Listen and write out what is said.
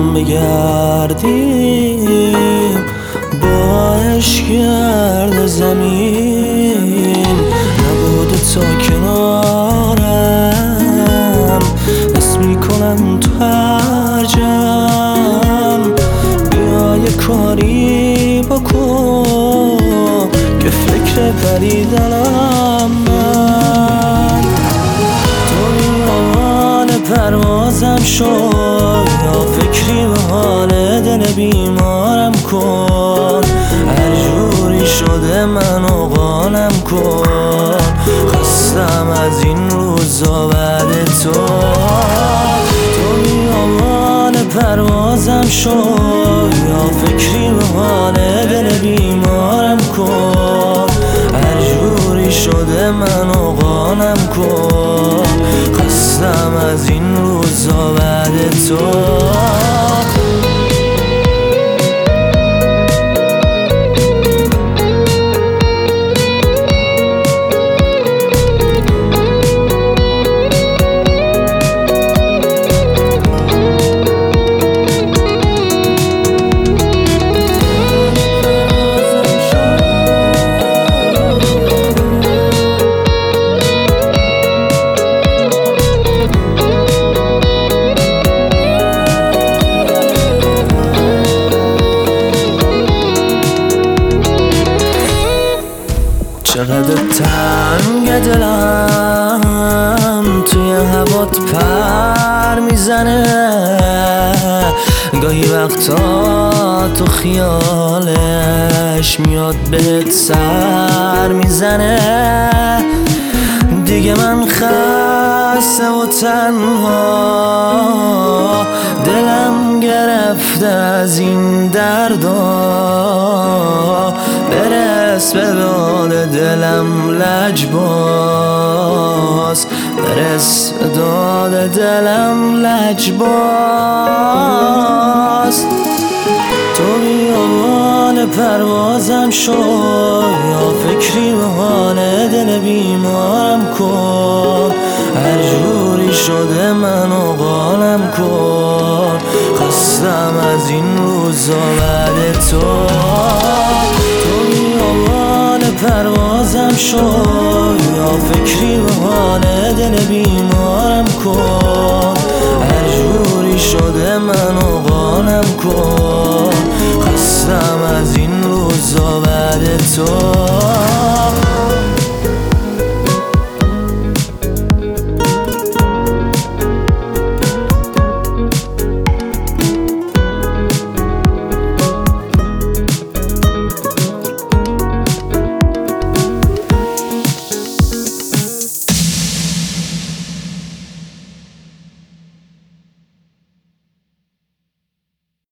هم بگردیم با عشق گرد زمین نبوده تا کنارم حس میکنم تو هر جمع بیا یه کاری بکن که فکر پریدنم من تو میان پروازم شو یا فکری به حال دل بیمارم کن هر جوری شده منو قانم کن خستم از این روزا بعد تو میان پروازم شو یا فکری به حال دل بیمارم کن هر جوری شده منو قانم کن خستم از این روزا بعد تو چقدر تنگ دلم توی هوات پر میزنه گاهی وقتا تو خیالش میاد بهت سر میزنه دیگه من خسته و تنها دلم گرفته از این دردا برس به داد دلم لجباز برس به داد دلم لجباز تو بیان پروازم شو یا فکری به حال دل بیمارم کن هر جوری شده منو قانم کن خستم از این روزا بعد تو بیان پروازم شو یا فکری به حال دل بیمارم کن هر جوری شده منو قانم کن خستم از این روزا بعد تو